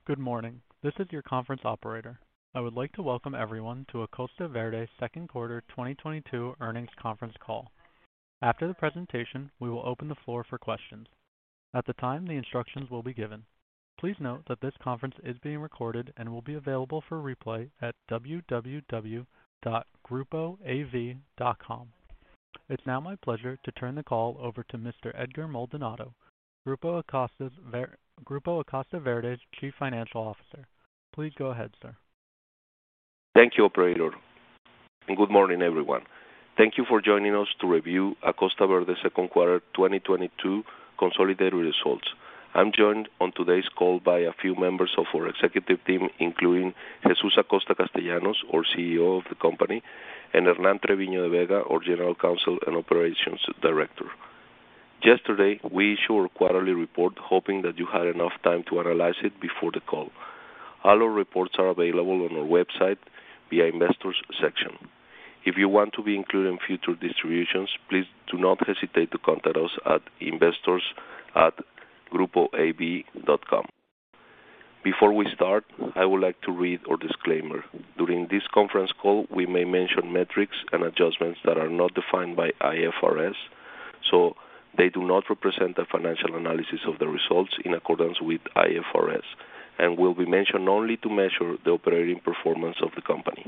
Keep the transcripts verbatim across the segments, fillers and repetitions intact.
Good morning. This is your conference operator. I would like to welcome everyone to Acosta Verde second quarter twenty twenty-two earnings conference call. After the presentation, we will open the floor for questions. At the time, the instructions will be given. Please note that this conference is being recorded and will be available for replay at w w w dot grupo a v dot com. It's now my pleasure to turn the call over to Mister Edgar Maldonado, Grupo Acosta Ver- Grupo Acosta Verde's Chief Financial Officer. Please go ahead, sir. Thank you, operator, and good morning, everyone. Thank you for joining us to review Acosta Verde second quarter twenty twenty-two consolidated results. I'm joined on today's call by a few members of our executive team, including Jesus Acosta Castellanos, our C E O of the company, and Hernan Treviño de Vega, our General Counsel and Operations Director. Yesterday, we issued our quarterly report, hoping that you had enough time to analyze it before the call. All our reports are available on our website via Investors section. If you want to be included in future distributions, please do not hesitate to contact us at investors at grupo a v dot com. Before we start, I would like to read our disclaimer. During this conference call, we may mention metrics and adjustments that are not defined by I F R S, so they do not represent a financial analysis of the results in accordance with I F R S and will be mentioned only to measure the operating performance of the company.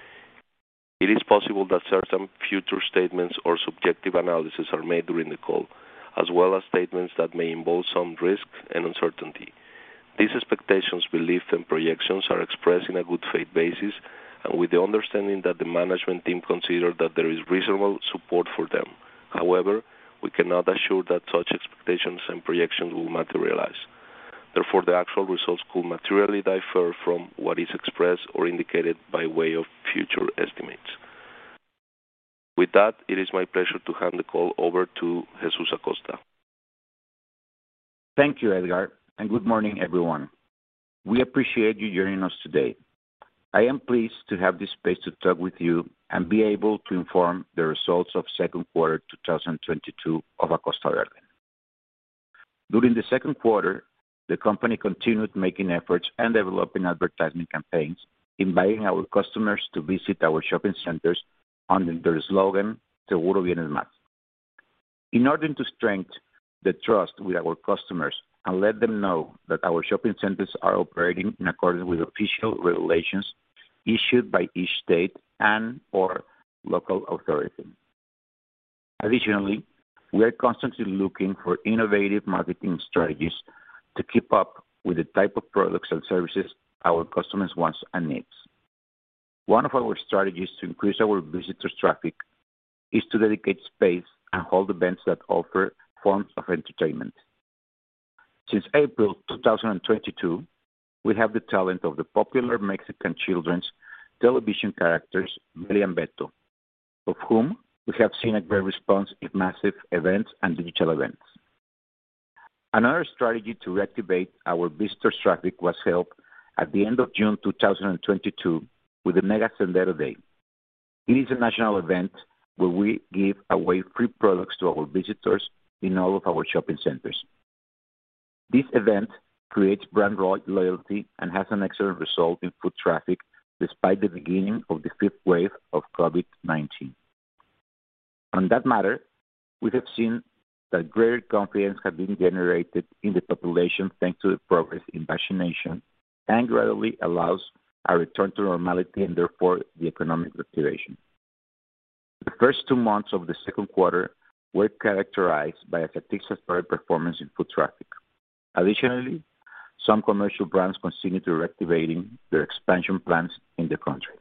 It is possible that certain future statements or subjective analysis are made during the call, as well as statements that may involve some risk and uncertainty. These expectations, beliefs, and projections are expressed in a good faith basis and with the understanding that the management team considers that there is reasonable support for them. However, we cannot assure that such expectations and projections will materialize. Therefore, the actual results could materially differ from what is expressed or indicated by way of future estimates. With that, it is my pleasure to hand the call over to Jesus Acosta. Thank you, Edgar, and good morning, everyone. We appreciate you joining us today. I am pleased to have this space to talk with you and be able to inform the results of second quarter twenty twenty-two of Acosta Verde. During the second quarter, the company continued making efforts and developing advertising campaigns, inviting our customers to visit our shopping centers under their slogan, Seguro Vienes Más. In order to strengthen the trust with our customers and let them know that our shopping centers are operating in accordance with official regulations issued by each state and or local authority. Additionally, we are constantly looking for innovative marketing strategies to keep up with the type of products and services our customers want and need. One of our strategies to increase our visitors' traffic is to dedicate space and hold events that offer forms of entertainment. Since April twenty twenty-two, we have the talent of the popular Mexican children's television characters, Belly and Beto, of whom we have seen a great response in massive events and digital events. Another strategy to reactivate our visitors' traffic was held at the end of June twenty twenty-two with the Mega Sendero Day. It is a national event where we give away free products to our visitors in all of our shopping centers. This event creates brand loyalty and has an excellent result in foot traffic despite the beginning of the fifth wave of COVID nineteen. On that matter, we have seen that greater confidence has been generated in the population thanks to the progress in vaccination and gradually allows a return to normality and therefore the economic reactivation. The first two months of the second quarter were characterized by a satisfactory performance in foot traffic. Additionally, some commercial brands continue to reactivating their expansion plans in the country.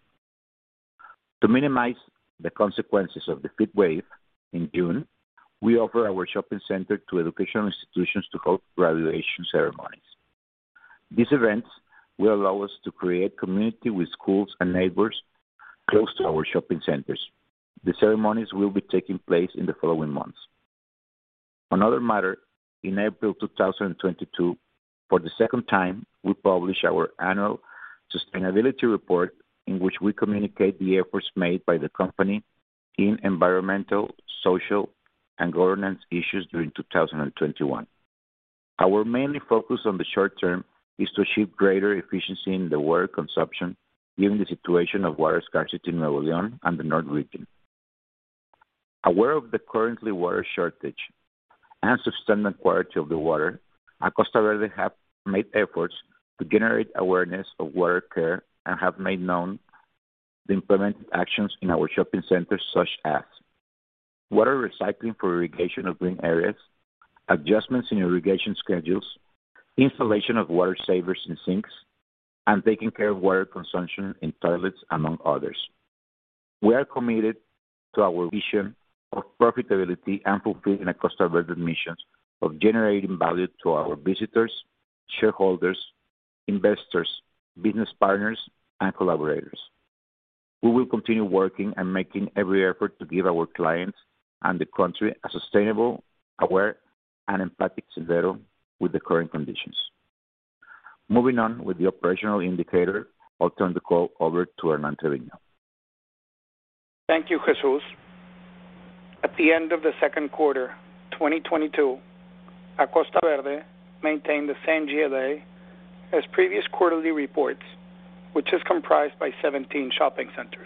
To minimize the consequences of the fifth wave, in June, we offer our shopping center to educational institutions to hold graduation ceremonies. These events will allow us to create community with schools and neighbors close to our shopping centers. The ceremonies will be taking place in the following months. Another matter, in April twenty twenty-two, for the second time, we publish our annual sustainability report in which we communicate the efforts made by the company in environmental, social, and governance issues during two thousand twenty-one. Our mainly focus on the short term is to achieve greater efficiency in the water consumption, given the situation of water scarcity in Nuevo León and the North region. Aware of the currently water shortage and substandard quality of the water, at Costa Verde have made efforts to generate awareness of water care and have made known the implemented actions in our shopping centers, such as water recycling for irrigation of green areas, adjustments in irrigation schedules, installation of water savers in sinks, and taking care of water consumption in toilets, among others. We are committed to our vision of profitability and fulfilling a Costa Verde mission of generating value to our visitors, shareholders, investors, business partners, and collaborators. We will continue working and making every effort to give our clients and the country a sustainable, aware, and empathic Sendero with the current conditions. Moving on with the operational indicator, I'll turn the call over to Hernan Trevino. Thank you, Jesus. At the end of the second quarter, twenty twenty-two, Costa Verde maintained the same G L A as previous quarterly reports, which is comprised by seventeen shopping centers.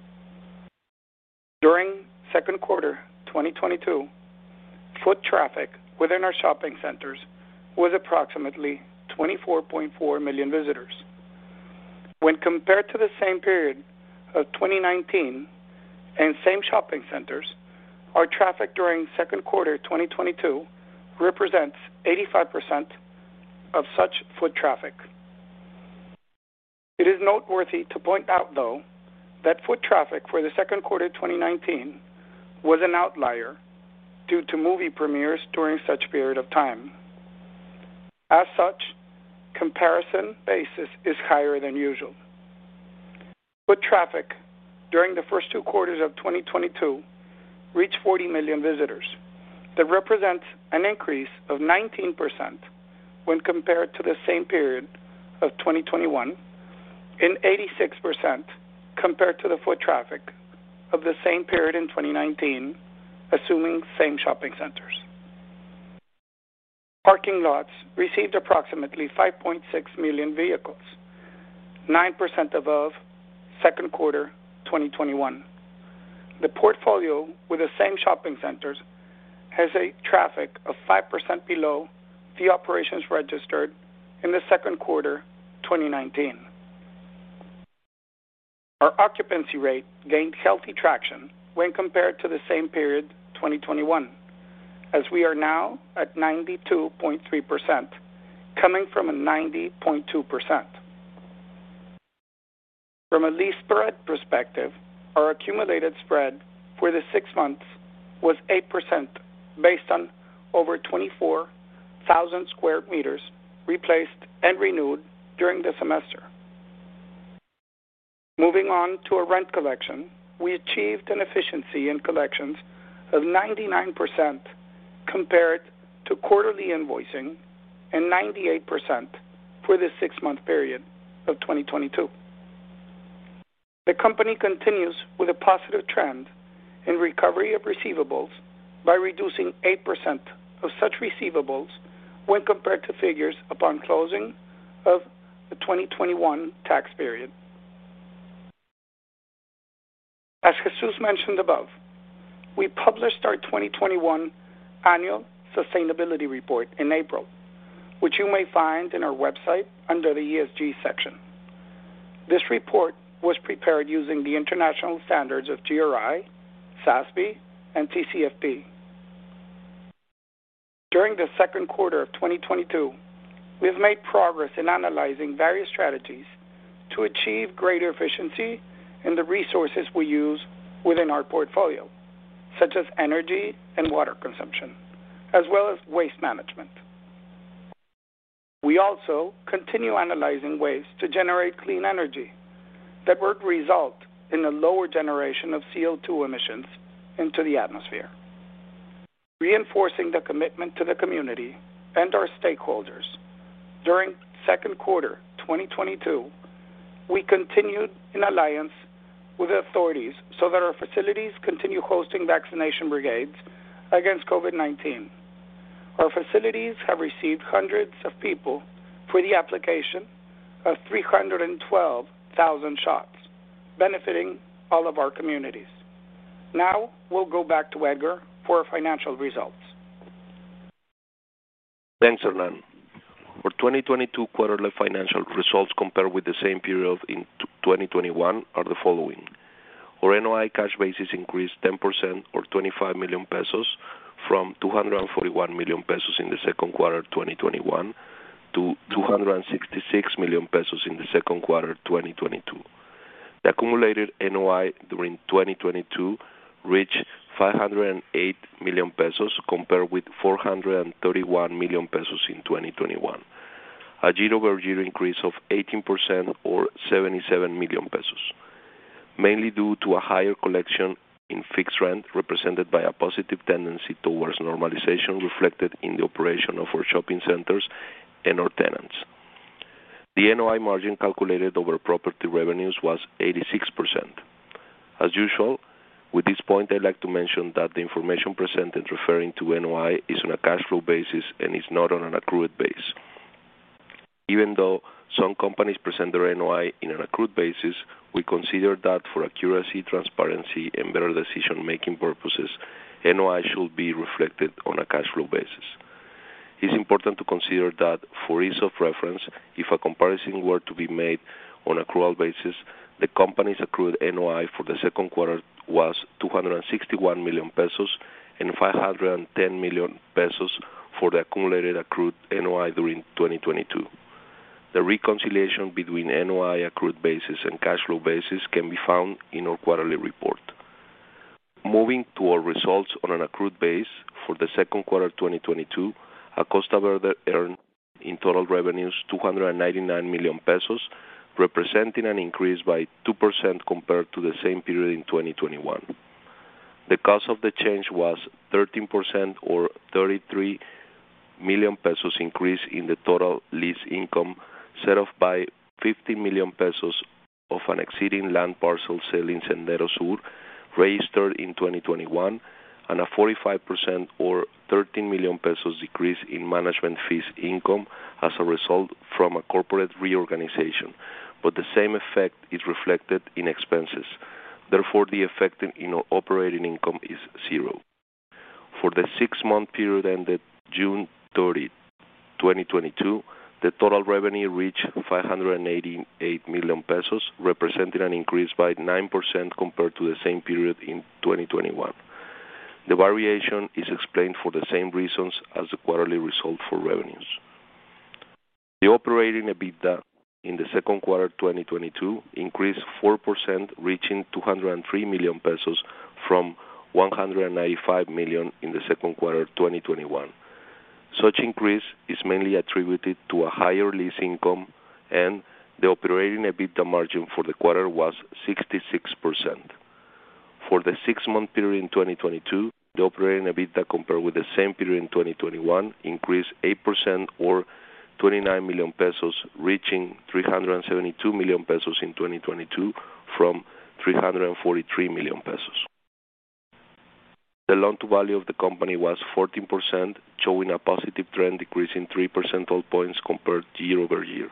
During second quarter twenty twenty-two, foot traffic within our shopping centers was approximately twenty-four point four million visitors. When compared to the same period of twenty nineteen and same shopping centers, our traffic during second quarter twenty twenty-two represents eighty-five percent of such foot traffic. It is noteworthy to point out, though, that foot traffic for the second quarter twenty nineteen was an outlier due to movie premieres during such period of time. As such, comparison basis is higher than usual. Foot traffic during the first two quarters of twenty twenty-two reached forty million visitors. That represents an increase of nineteen percent when compared to the same period of twenty twenty-one and eighty-six percent compared to the foot traffic of the same period in twenty nineteen, assuming same shopping centers. Parking lots received approximately five point six million vehicles, nine percent above second quarter twenty twenty-one. The portfolio with the same shopping centers has a traffic of five percent below the operations registered in the second quarter twenty nineteen. Our occupancy rate gained healthy traction when compared to the same period twenty twenty-one, as we are now at ninety-two point three percent, coming from a ninety point two percent. From a lease spread perspective, our accumulated spread for the six months was eight percent based on over twenty-four thousand square meters replaced and renewed during the semester. Moving on to a rent collection, we achieved an efficiency in collections of ninety-nine percent compared to quarterly invoicing and ninety-eight percent for the six-month period of twenty twenty-two. The company continues with a positive trend in recovery of receivables by reducing eight percent of such receivables when compared to figures upon closing of the twenty twenty-one tax period. As Jesus mentioned above, we published our twenty twenty-one annual sustainability report in April, which you may find in our website under the E S G section. This report was prepared using the international standards of G R I, S A S B, and T C F D. During the second quarter of twenty twenty-two, we have made progress in analyzing various strategies to achieve greater efficiency in the resources we use within our portfolio, such as energy and water consumption, as well as waste management. We also continue analyzing ways to generate clean energy that would result in a lower generation of C O two emissions into the atmosphere. Reinforcing the commitment to the community and our stakeholders, during second quarter twenty twenty-two, we continued in alliance with the authorities so that our facilities continue hosting vaccination brigades against COVID nineteen. Our facilities have received hundreds of people for the application of three hundred twelve thousand shots, benefiting all of our communities. Now we'll go back to Edgar for our financial results. Thanks, Hernan. For twenty twenty-two quarterly financial results compared with the same period in twenty twenty-one are the following. Our N O I cash basis increased ten percent or twenty-five million pesos from two hundred forty-one million pesos in the second quarter twenty twenty-one to two hundred sixty-six million pesos in the second quarter twenty twenty-two. The accumulated N O I during twenty twenty-two reached five hundred eight million pesos compared with four hundred thirty-one million pesos in twenty twenty-one, a year-over-year increase of eighteen percent or seventy-seven million pesos, mainly due to a higher collection in fixed rent represented by a positive tendency towards normalization reflected in the operation of our shopping centers and our tenants. The N O I margin calculated over property revenues was eighty-six percent. As usual, with this point, I'd like to mention that the information presented referring to N O I is on a cash flow basis and is not on an accrued base. Even though some companies present their N O I in an accrued basis, we consider that for accuracy, transparency, and better decision-making purposes, N O I should be reflected on a cash flow basis. It's important to consider that, for ease of reference, if a comparison were to be made on accrual basis, the company's accrued N O I for the second quarter was two hundred sixty-one million pesos and five hundred ten million pesos for the accumulated accrued N O I during twenty twenty-two. The reconciliation between N O I accrued basis and cash flow basis can be found in our quarterly report. Moving to our results on an accrued base, for the second quarter twenty twenty-two, Acosta Verde earned in total revenues two hundred ninety-nine million pesos, representing an increase by two percent compared to the same period in twenty twenty-one. The cause of the change was thirteen percent or thirty-three million pesos increase in the total lease income, set off by fifty million pesos of an exceeding land parcel sale in Sendero Sur, registered in twenty twenty-one, and a forty-five percent or thirteen million pesos decrease in management fees income as a result from a corporate reorganization, but the same effect is reflected in expenses. Therefore, the effect in our operating income is zero. For the six-month period ended June thirtieth, twenty twenty-two, the total revenue reached five hundred eighty-eight million pesos, representing an increase by nine percent compared to the same period in twenty twenty-one. The variation is explained for the same reasons as the quarterly result for revenues. The operating EBITDA in the second quarter twenty twenty-two increased four percent, reaching two hundred three million pesos from one hundred ninety-five million in the second quarter twenty twenty-one. Such increase is mainly attributed to a higher lease income, and the operating EBITDA margin for the quarter was sixty-six percent. For the six-month period in twenty twenty-two, the operating EBITDA compared with the same period in twenty twenty-one increased eight percent or twenty-nine million pesos, reaching three hundred seventy-two million pesos in twenty twenty-two from three hundred forty-three million pesos. The loan-to-value of the company was fourteen percent, showing a positive trend, decreasing three percentage points compared year-over-year.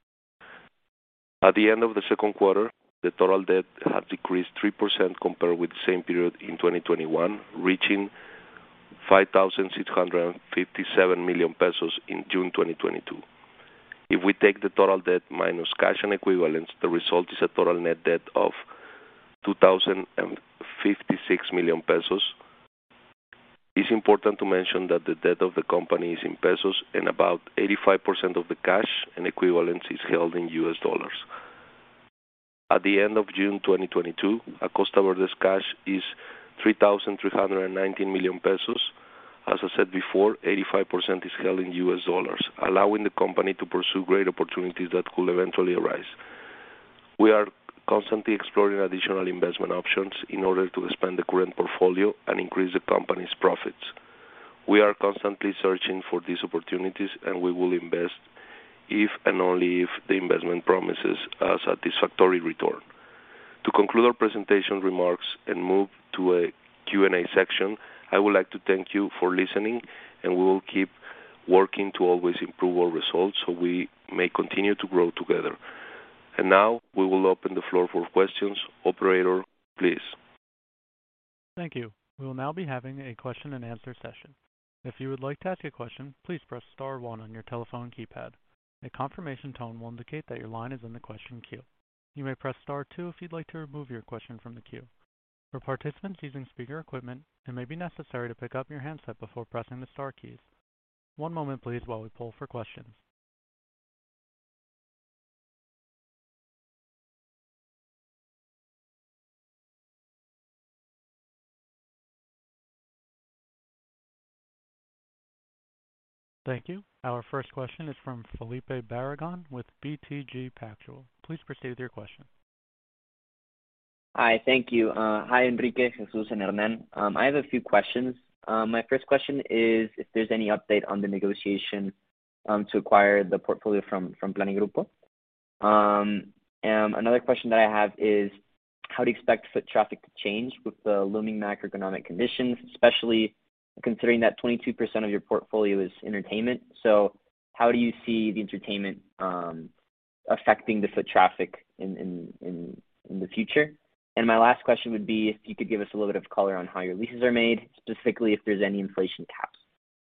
At the end of the second quarter, the total debt had decreased three percent compared with the same period in twenty twenty-one, reaching five thousand six hundred fifty-seven million pesos in June twenty twenty-two. If we take the total debt minus cash and equivalents, the result is a total net debt of two thousand fifty-six million pesos. It's important to mention that the debt of the company is in pesos and about eighty-five percent of the cash and equivalents is held in U S dollars. At the end of June twenty twenty-two, Acosta Verde's cash is three thousand three hundred nineteen million pesos. As I said before, eighty-five percent is held in U S dollars, allowing the company to pursue great opportunities that could eventually arise. We are constantly exploring additional investment options in order to expand the current portfolio and increase the company's profits. We are constantly searching for these opportunities, and we will invest if and only if the investment promises a satisfactory return. To conclude our presentation remarks and move to a Q and A section, I would like to thank you for listening, and we will keep working to always improve our results so we may continue to grow together. And now we will open the floor for questions. Operator, please. Thank you. We will now be having a question and answer session. If you would like to ask a question, please press star one on your telephone keypad. A confirmation tone will indicate that your line is in the question queue. You may press star two if you'd like to remove your question from the queue. For participants using speaker equipment, it may be necessary to pick up your handset before pressing the star keys. One moment please while we poll for questions. Thank you. Our first question is from Felipe Barragan with B T G Pactual. Please proceed with your question. Hi, thank you. Uh, hi, Enrique, Jesus, and Hernan. Um, I have a few questions. Um, my first question is if there's any update on the negotiation um, to acquire the portfolio from, from Planigrupo. Um, and another question that I have is how do you expect foot traffic to change with the looming macroeconomic conditions, especially considering that twenty-two percent of your portfolio is entertainment? So how do you see the entertainment um, affecting the foot traffic in, in, in, in the future? And my last question would be if you could give us a little bit of color on how your leases are made, specifically if there's any inflation caps.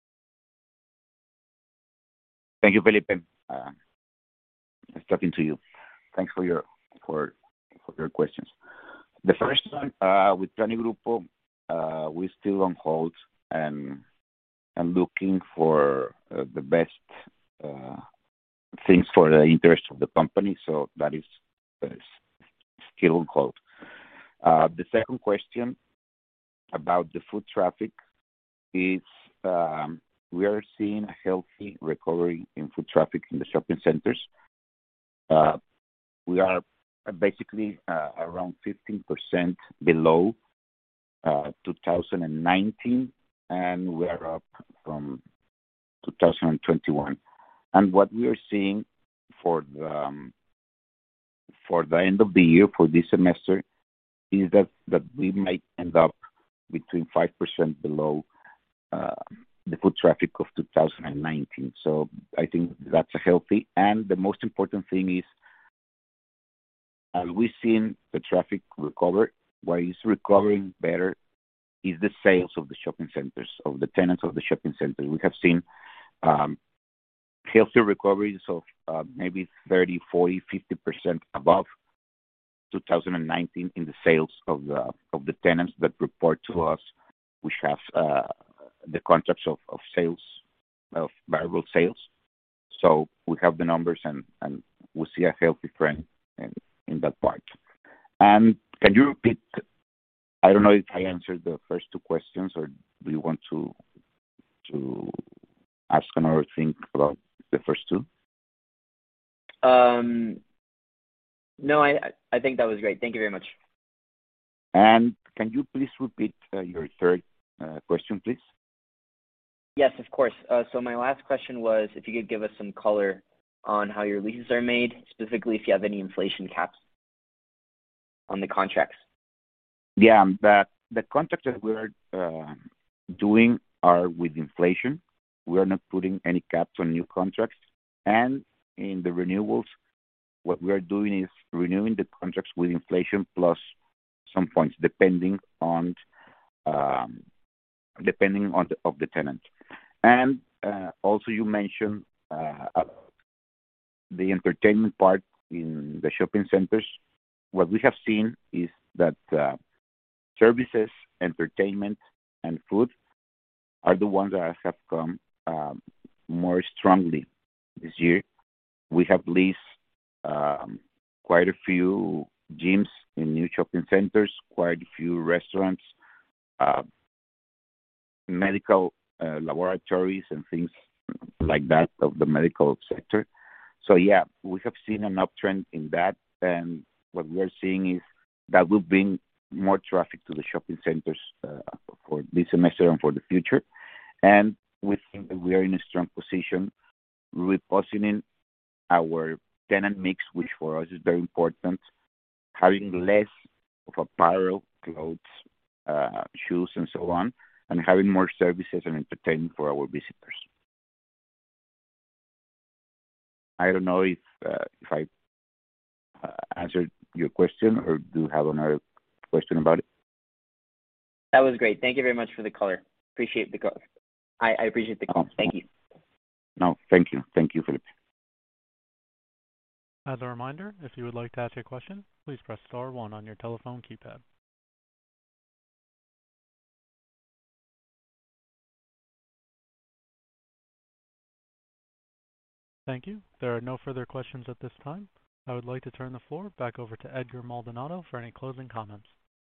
Thank you, Felipe. Uh, nice talking to you. Thanks for your for for your questions. The first one uh, with Planigrupo, uh, we're still on hold and and looking for uh, the best uh, things for the interest of the company. So that is uh, still on hold. Uh, the second question about the foot traffic is um, we are seeing a healthy recovery in foot traffic in the shopping centers. Uh, we are basically uh, around fifteen percent below uh, two thousand nineteen, and we are up from two thousand twenty-one. And what we are seeing for the um, for the end of the year, for this semester, is that, that we might end up between five percent below uh, the foot traffic of two thousand nineteen. So I think that's a healthy. And the most important thing is, as we've seen the traffic recover, what is recovering better is the sales of the shopping centers, of the tenants of the shopping centers. We have seen um, healthy recoveries of uh, maybe thirty, forty, fifty percent above two thousand nineteen in the sales of the of the tenants that report to us, which have uh, the contracts of, of sales, of variable sales. So we have the numbers and, and we see a healthy trend in, in that part. And can you repeat? I don't know if I answered the first two questions, or do you want to to ask another thing about the first two? Um, no, I I think that was great. Thank you very much. And can you please repeat uh, your third uh, question, please? Yes, of course. Uh, so my last question was if you could give us some color on how your leases are made, specifically if you have any inflation caps on the contracts. Yeah, the, the contracts that we're uh, doing are with inflation. We are not putting any caps on new contracts. And in the renewals, what we are doing is renewing the contracts with inflation plus some points, depending on um, depending on the, of the tenant. And uh, also, you mentioned uh, the entertainment part in the shopping centers. What we have seen is that uh, services, entertainment, and food are the ones that have come um, more strongly this year. We have leased um, quite a few gyms in new shopping centers, quite a few restaurants, uh, medical uh, laboratories, and things like that of the medical sector. So yeah, we have seen an uptrend in that, and what we are seeing is that will bring more traffic to the shopping centers uh, for this semester and for the future. And we think that we are in a strong position, repositioning our tenant mix, which for us is very important, having less of apparel, clothes, uh, shoes, and so on, and having more services and entertainment for our visitors. I don't know if uh, if I uh, answered your question or do you have another question about it? That was great. Thank you very much for the color. Appreciate the call. I, I appreciate the call. No, Thank you. No, thank you. Thank you, Felipe. As a reminder, if you would like to ask a question, please press star one on your telephone keypad. Thank you. There are no further questions at this time. I would like to turn the floor back over to Edgar Maldonado for any closing comments.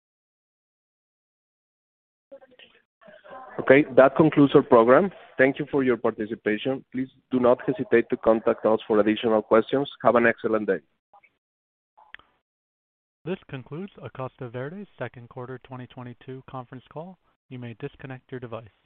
Okay, that concludes our program. Thank you for your participation. Please do not hesitate to contact us for additional questions. Have an excellent day. This concludes Acosta Verde's second quarter twenty twenty-two conference call. You may disconnect your device.